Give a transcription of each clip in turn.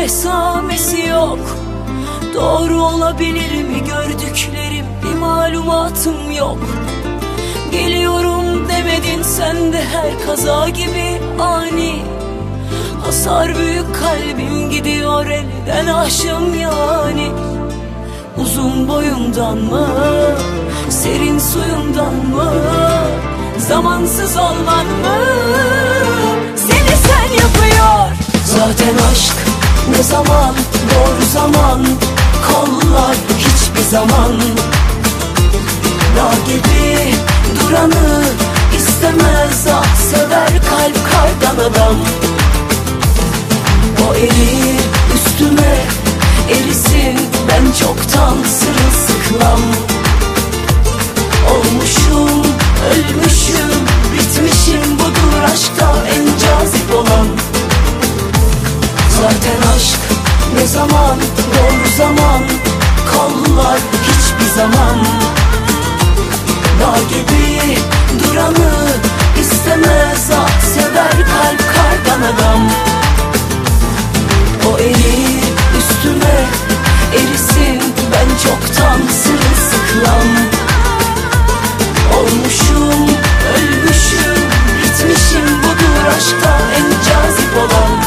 esamesi yok. Doğru olabilir mi gördüklerim, bir malumatım yok. Geliyorum demedin sen de, her kaza gibi ani. Hasar büyük, kalbim gidiyor elden, aşım yani. Uzun boyundan mı, serin suyundan mı, zamansız olman mı seni sen yapıyor? Zaten aşk ne zaman, doğru zaman, kollar hiçbir zaman. Dağ gibi duranı istemez, ah sever kalp kardan adam. O erir üstüme, erisin, ben çoktan sırılsıklam. Olmuşum, ölmüşüm, bitmişim, budur aşkta en cazip olan. Zaten aşk ne zaman, doğru zaman, kollar hiçbir zaman. Dağ gibi duranı istemez, ah sever kalp kardan adam. O erir üstüme, erisin, ben çoktan sırılsıklam. Olmuşum, ölmüşüm, bitmişim, budur aşkta en cazip olan.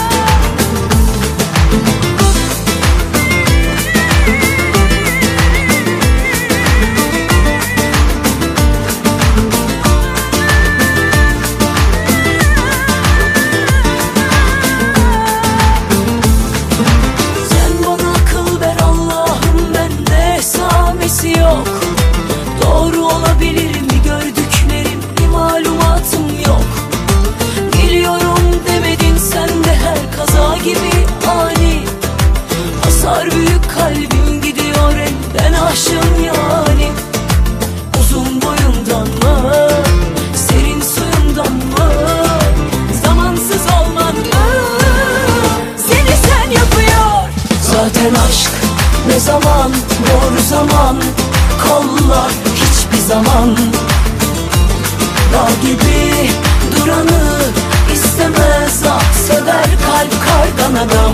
Yok. Doğru olabilir mi gördüklerim, bir malumatım yok. Geliyorum demedin sen de, her kaza gibi ani. Hasar büyük, kalbim gidiyor elden, aşım yani. Uzun boyundan mı, serin suyundan mı, zamansız olman mı seni sen yapıyor? Zaten aşk ne zaman, doğru zaman, kollar hiçbir zaman. Dağ gibi duranı istemez, ah sever kalp kardan adam.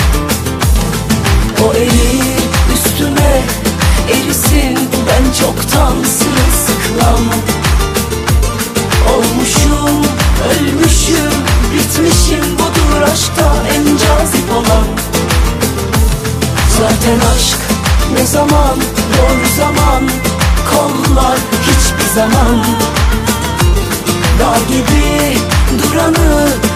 O erir üstüme, erisin, ben çoktan sırılsıklam. Olmuşum, ölmüşüm, bitmişim, budur aşkta en cazip olan. Zaten aşk ne zaman, doğru zaman, kollar hiçbir zaman. Dağ gibi duranı